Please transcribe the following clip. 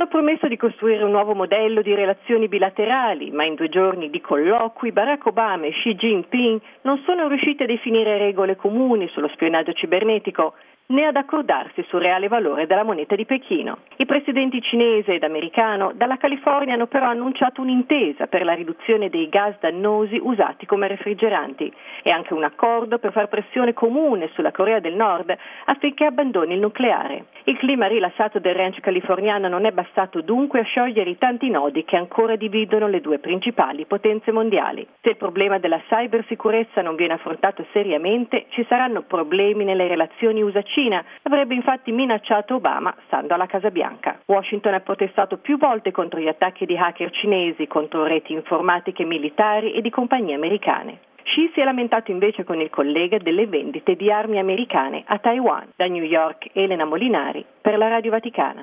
Hanno promesso di costruire un nuovo modello di relazioni bilaterali, ma in 2 giorni di colloqui Barack Obama e Xi Jinping non sono riusciti a definire regole comuni sullo spionaggio cibernetico, né ad accordarsi sul reale valore della moneta di Pechino. I presidenti cinese ed americano dalla California hanno però annunciato un'intesa per la riduzione dei gas dannosi usati come refrigeranti e anche un accordo per far pressione comune sulla Corea del Nord affinché abbandoni il nucleare. Il clima rilassato del ranch californiano non è bastato dunque a sciogliere i tanti nodi che ancora dividono le 2 principali potenze mondiali. Se il problema della cybersicurezza non viene affrontato seriamente, ci saranno problemi nelle relazioni USA-Cina, avrebbe infatti minacciato Obama stando alla Casa Bianca. Washington ha protestato più volte contro gli attacchi di hacker cinesi contro reti informatiche militari e di compagnie americane. Xi si è lamentato invece con il collega delle vendite di armi americane a Taiwan. Da New York, Elena Molinari per la Radio Vaticana.